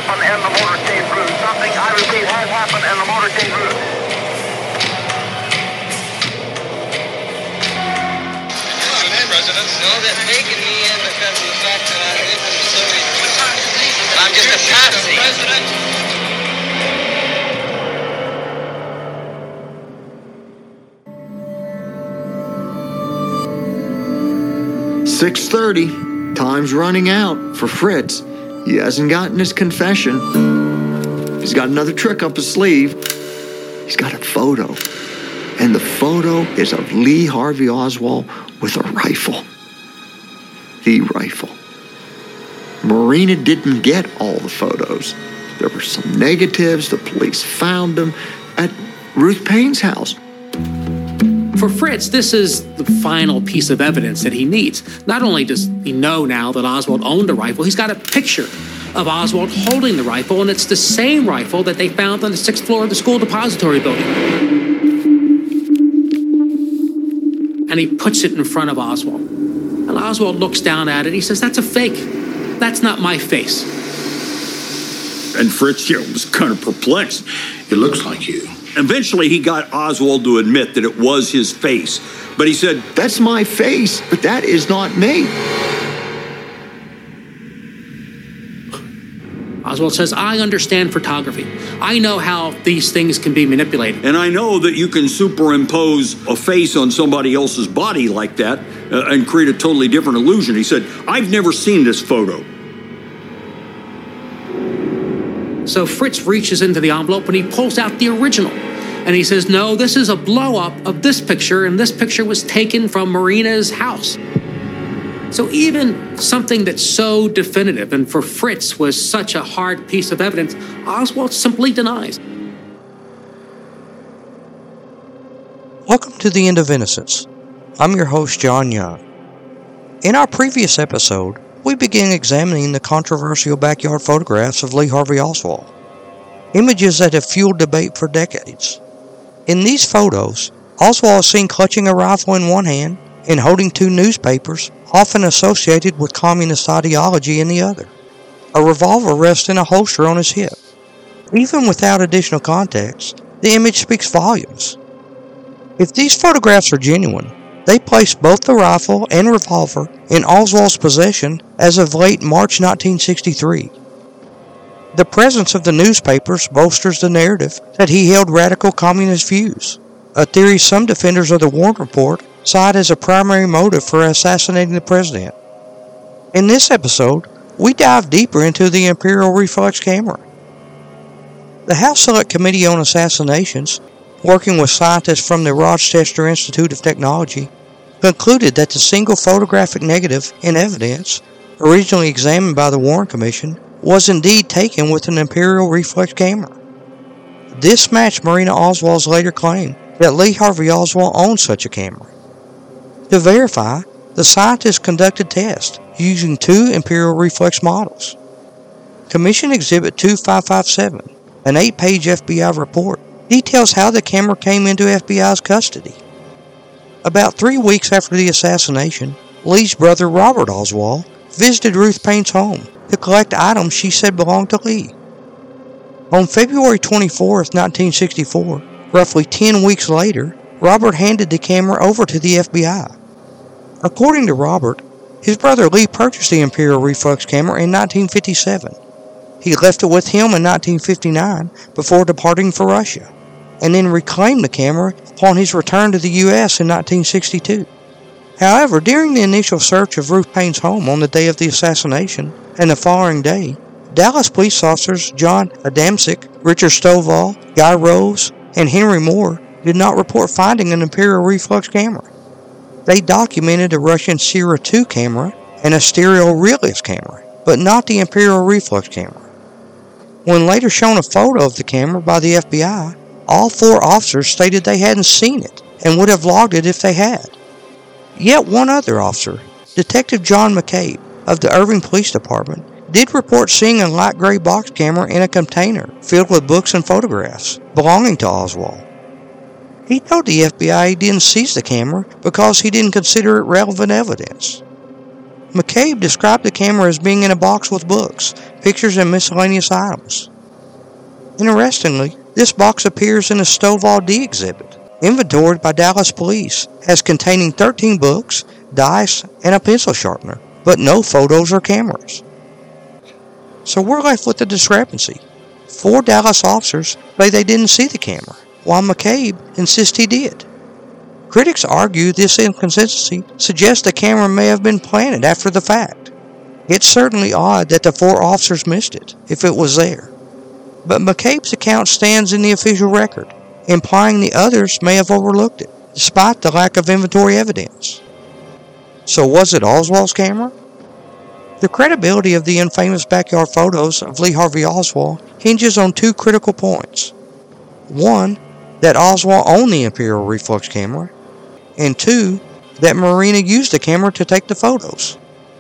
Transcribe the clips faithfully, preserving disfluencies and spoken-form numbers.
happened in the motorcade route. Something, I repeat, has happened in the motorcade route. Residents know that taking me in because of the fact that I live in Missouri. I'm just a patsy. six thirty. Time's running out for Fritz. He hasn't gotten his confession. He's got another trick up his sleeve. He's got a photo. And the photo is of Lee Harvey Oswald with a rifle. The rifle. Marina didn't get all the photos. There were some negatives. The police found them at Ruth Payne's house. For Fritz, this is the final piece of evidence that he needs. Not only does he know now that Oswald owned a rifle, he's got a picture of Oswald holding the rifle, and it's the same rifle that they found on the sixth floor of the school depository building. And he puts it in front of Oswald. And Oswald looks down at it. He says, "That's a fake. That's not my face." And Fritz, you know, was kind of perplexed. It looks like you. Eventually, he got Oswald to admit that it was his face. But he said, "That's my face, but that is not me." Oswald says, "I understand photography. I know how these things can be manipulated. And I know that you can superimpose a face on somebody else's body like that uh, and create a totally different illusion." He said, "I've never seen this photo." So Fritz reaches into the envelope and he pulls out the original. And he says, "No, this is a blow-up of this picture, and this picture was taken from Marina's house." So even something that's so definitive and for Fritz was such a hard piece of evidence, Oswald simply denies. Welcome to The End of Innocence. I'm your host, John Young. In our previous episode, we began examining the controversial backyard photographs of Lee Harvey Oswald, images that have fueled debate for decades. In these photos, Oswald is seen clutching a rifle in one hand and holding two newspapers, often associated with communist ideology, in the other. A revolver rests in a holster on his hip. Even without additional context, the image speaks volumes. If these photographs are genuine, they place both the rifle and revolver in Oswald's possession as of late March nineteen sixty-three. The presence of the newspapers bolsters the narrative that he held radical communist views, a theory some defenders of the Warren Report cite as a primary motive for assassinating the president. In this episode, we dive deeper into the Imperial Reflex camera. The House Select Committee on Assassinations, working with scientists from the Rochester Institute of Technology, concluded that the single photographic negative in evidence, originally examined by the Warren Commission, was indeed taken with an Imperial Reflex camera. This matched Marina Oswald's later claim that Lee Harvey Oswald owned such a camera. To verify, the scientists conducted tests using two Imperial Reflex models. Commission Exhibit two five five seven, an eight-page F B I report, details how the camera came into F B I's custody. About three weeks after the assassination, Lee's brother Robert Oswald visited Ruth Payne's home to collect items she said belonged to Lee. On February twenty-fourth, nineteen sixty-four, roughly ten weeks later, Robert handed the camera over to the F B I. According to Robert, his brother Lee purchased the Imperial Reflex camera in nineteen fifty-seven. He left it with him in nineteen fifty-nine before departing for Russia, and then reclaimed the camera upon his return to the U S in nineteen sixty-two. However, during the initial search of Ruth Payne's home on the day of the assassination and the following day, Dallas police officers John Adamczyk, Richard Stovall, Guy Rose, and Henry Moore did not report finding an Imperial Reflex camera. They documented a Russian Sierra two camera and a Stereo Realist camera, but not the Imperial Reflex camera. When later shown a photo of the camera by the F B I, all four officers stated they hadn't seen it and would have logged it if they had. Yet one other officer, Detective John McCabe of the Irving Police Department, did report seeing a light gray box camera in a container filled with books and photographs belonging to Oswald. He told the F B I he didn't seize the camera because he didn't consider it relevant evidence. McCabe described the camera as being in a box with books, pictures, and miscellaneous items. Interestingly, this box appears in a Stovall D exhibit, inventoried by Dallas police as containing thirteen books, dice, and a pencil sharpener, but no photos or cameras. So we're left with a discrepancy. Four Dallas officers say they didn't see the camera, while McCabe insists he did. Critics argue this inconsistency suggests the camera may have been planted after the fact. It's certainly odd that the four officers missed it, if it was there. But McCabe's account stands in the official record, implying the others may have overlooked it, despite the lack of inventory evidence. So was it Oswald's camera? The credibility of the infamous backyard photos of Lee Harvey Oswald hinges on two critical points. One, that Oswald owned the Imperial Reflex camera, and two, that Marina used the camera to take the photos.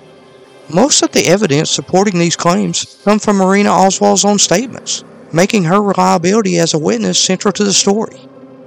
Most of the evidence supporting these claims come from Marina Oswald's own statements, making her reliability as a witness central to the story.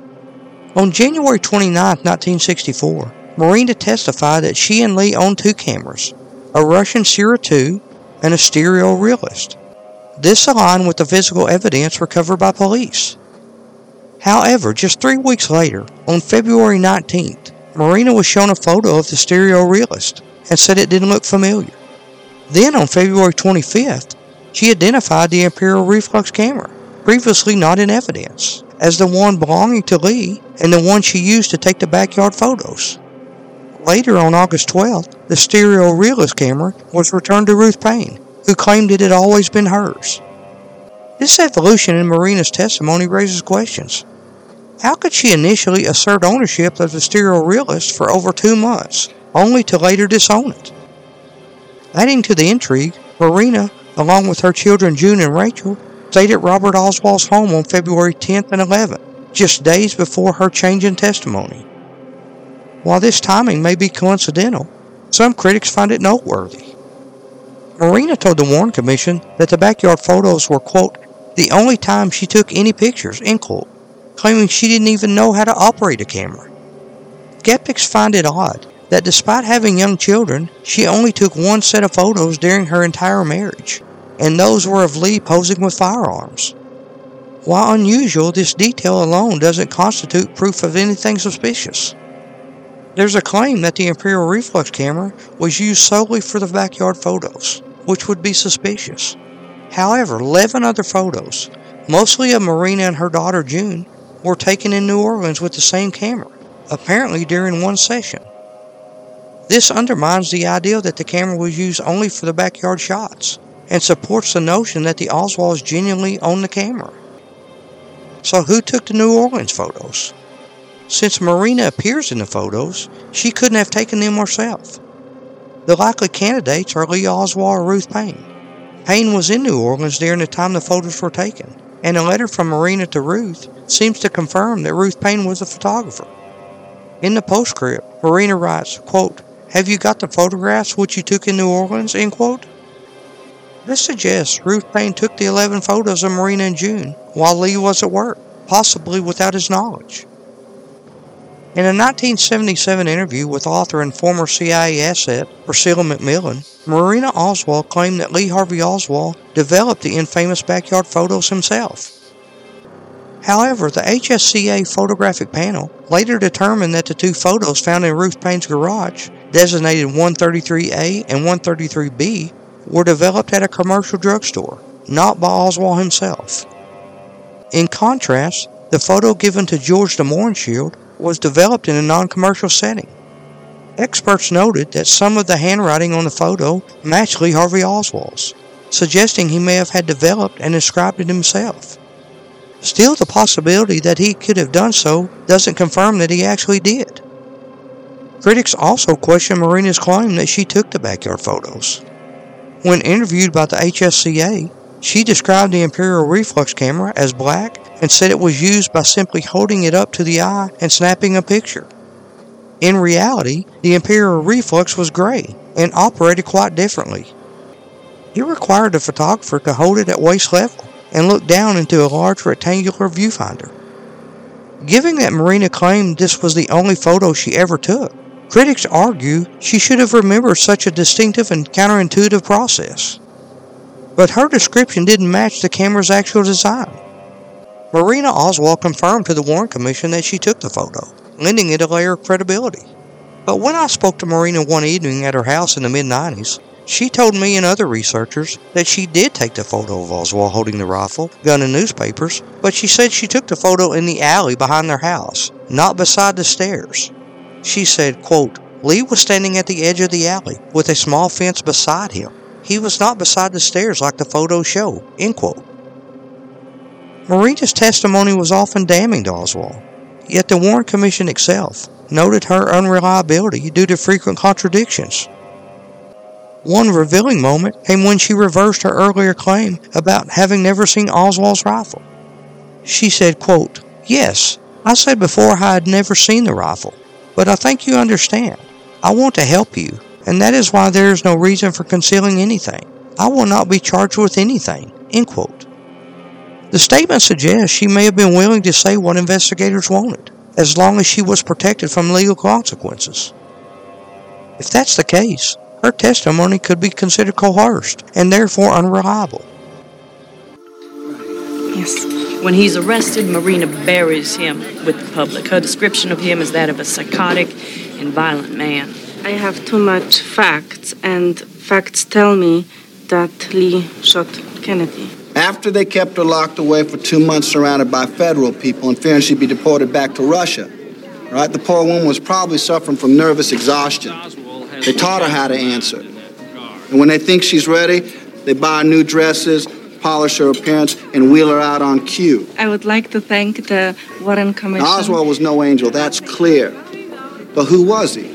On January twenty-ninth, nineteen sixty-four, Marina testified that she and Lee owned two cameras, a Russian Sierra two and a Stereo Realist. This aligned with the physical evidence recovered by police. However, just three weeks later, on February nineteenth, Marina was shown a photo of the Stereo Realist and said it didn't look familiar. Then on February twenty-fifth, she identified the Imperial Reflex camera, previously not in evidence, as the one belonging to Lee and the one she used to take the backyard photos. Later on August twelfth, the Stereo Realist camera was returned to Ruth Paine, who claimed it had always been hers. This evolution in Marina's testimony raises questions. How could she initially assert ownership of the Stereo Realist for over two months, only to later disown it? Adding to the intrigue, Marina, along with her children June and Rachel, stayed at Robert Oswald's home on February tenth and eleventh, just days before her change in testimony. While this timing may be coincidental, some critics find it noteworthy. Marina told the Warren Commission that the backyard photos were, quote, the only time she took any pictures, end quote, claiming she didn't even know how to operate a camera. Skeptics find it odd that despite having young children, she only took one set of photos during her entire marriage, and those were of Lee posing with firearms. While unusual, this detail alone doesn't constitute proof of anything suspicious. There's a claim that the Imperial Reflex camera was used solely for the backyard photos, which would be suspicious. However, eleven other photos, mostly of Marina and her daughter June, were taken in New Orleans with the same camera, apparently during one session. This undermines the idea that the camera was used only for the backyard shots, and supports the notion that the Oswalds genuinely owned the camera. So who took the New Orleans photos? Since Marina appears in the photos, she couldn't have taken them herself. The likely candidates are Lee Oswald or Ruth Paine. Paine was in New Orleans during the time the photos were taken, and a letter from Marina to Ruth seems to confirm that Ruth Paine was a photographer. In the postscript, Marina writes, quote, have you got the photographs which you took in New Orleans, end quote? This suggests Ruth Paine took the eleven photos of Marina in June while Lee was at work, possibly without his knowledge. In a nineteen seventy-seven interview with author and former C I A asset Priscilla McMillan, Marina Oswald claimed that Lee Harvey Oswald developed the infamous backyard photos himself. However, the H S C A photographic panel later determined that the two photos found in Ruth Paine's garage, designated one thirty-three A and one thirty-three B, were developed at a commercial drugstore, not by Oswald himself. In contrast, the photo given to George de Mohrenschildt was developed in a non-commercial setting. Experts noted that some of the handwriting on the photo matched Lee Harvey Oswald's, suggesting he may have had developed and inscribed it himself. Still, the possibility that he could have done so doesn't confirm that he actually did. Critics also question Marina's claim that she took the backyard photos. When interviewed by the H S C A, she described the Imperial Reflex camera as black and said it was used by simply holding it up to the eye and snapping a picture. In reality, the Imperial Reflex was gray and operated quite differently. It required the photographer to hold it at waist level and look down into a large rectangular viewfinder. Given that Marina claimed this was the only photo she ever took, Critics argue she should have remembered such a distinctive and counterintuitive process. But her description didn't match the camera's actual design. Marina Oswald confirmed to the Warren Commission that she took the photo, lending it a layer of credibility. But when I spoke to Marina one evening at her house in the mid nineties, she told me and other researchers that she did take the photo of Oswald holding the rifle, gun, and newspapers, but she said she took the photo in the alley behind their house, not beside the stairs. She said, quote, Lee was standing at the edge of the alley with a small fence beside him. He was not beside the stairs like the photos show, end quote. Marina's testimony was often damning to Oswald, yet the Warren Commission itself noted her unreliability due to frequent contradictions. One revealing moment came when she reversed her earlier claim about having never seen Oswald's rifle. She said, quote, Yes, I said before I had never seen the rifle, but I think you understand. I want to help you, and that is why there is no reason for concealing anything. I will not be charged with anything, end quote. The statement suggests she may have been willing to say what investigators wanted, as long as she was protected from legal consequences. If that's the case, her testimony could be considered coerced and therefore unreliable. Yes. When he's arrested, Marina buries him with the public. Her description of him is that of a psychotic and violent man. I have too much facts, and facts tell me that Lee shot Kennedy. After they kept her locked away for two months surrounded by federal people and fearing she'd be deported back to Russia, right? The poor woman was probably suffering from nervous exhaustion. They taught her how to answer. And when they think she's ready, they buy her new dresses, polish her appearance, and wheel her out on cue. I would like to thank the Warren Commission. Now, Oswald was no angel, that's clear. But who was he?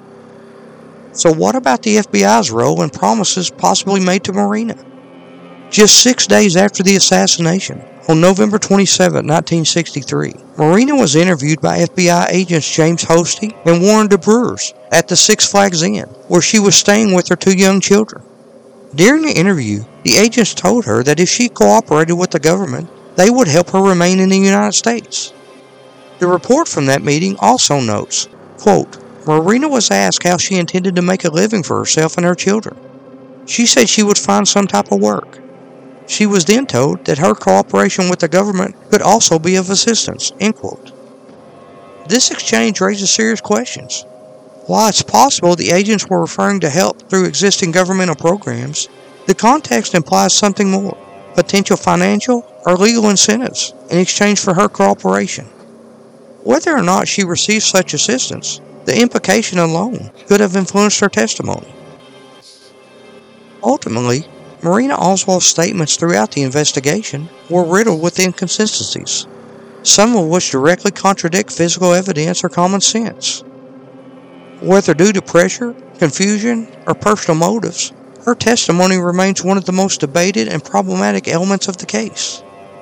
So what about the F B I's role and promises possibly made to Marina? Just six days after the assassination, on November twenty-seventh, nineteen sixty-three, Marina was interviewed by F B I agents James Hosty and Warren DeBruyers at the Six Flags Inn, where she was staying with her two young children. During the interview, the agents told her that if she cooperated with the government, they would help her remain in the United States. The report from that meeting also notes, quote, Marina was asked how she intended to make a living for herself and her children. She said she would find some type of work. She was then told that her cooperation with the government could also be of assistance, end quote. This exchange raises serious questions. While it's possible the agents were referring to help through existing governmental programs, the context implies something more, potential financial or legal incentives in exchange for her cooperation. Whether or not she received such assistance, the implication alone could have influenced her testimony. Ultimately, Marina Oswald's statements throughout the investigation were riddled with inconsistencies, some of which directly contradict physical evidence or common sense. Whether due to pressure, confusion, or personal motives, her testimony remains one of the most debated and problematic elements of the case.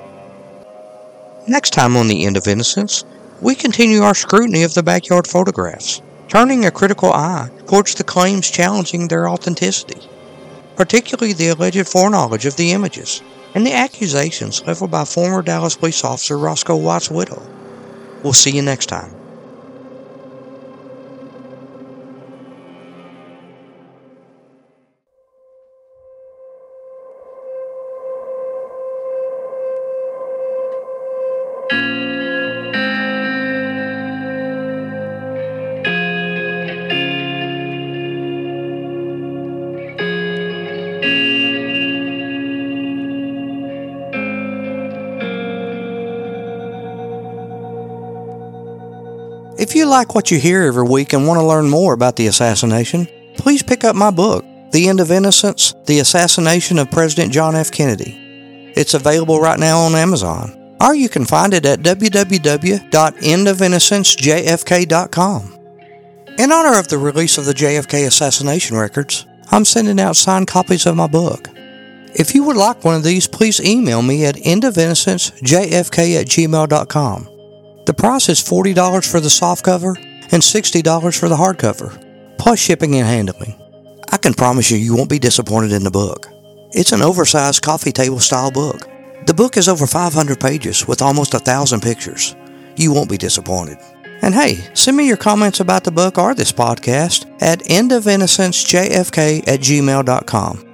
Next time on The End of Innocence, we continue our scrutiny of the backyard photographs, turning a critical eye towards the claims challenging their authenticity, particularly the alleged foreknowledge of the images and the accusations leveled by former Dallas police officer Roscoe White's widow. We'll see you next time. If you like what you hear every week and want to learn more about the assassination, please pick up my book, The End of Innocence, The Assassination of President John F. Kennedy. It's available right now on Amazon, or you can find it at w w w dot end of innocence j f k dot com. In honor of the release of the J F K assassination records, I'm sending out signed copies of my book. If you would like one of these, please email me at end of innocence j f k at gmail dot com. The price is forty dollars for the softcover and sixty dollars for the hardcover, plus shipping and handling. I can promise you you won't be disappointed in the book. It's an oversized coffee table style book. The book is over five hundred pages with almost a thousand pictures. You won't be disappointed. And hey, send me your comments about the book or this podcast at end of innocence j f k at gmail dot com.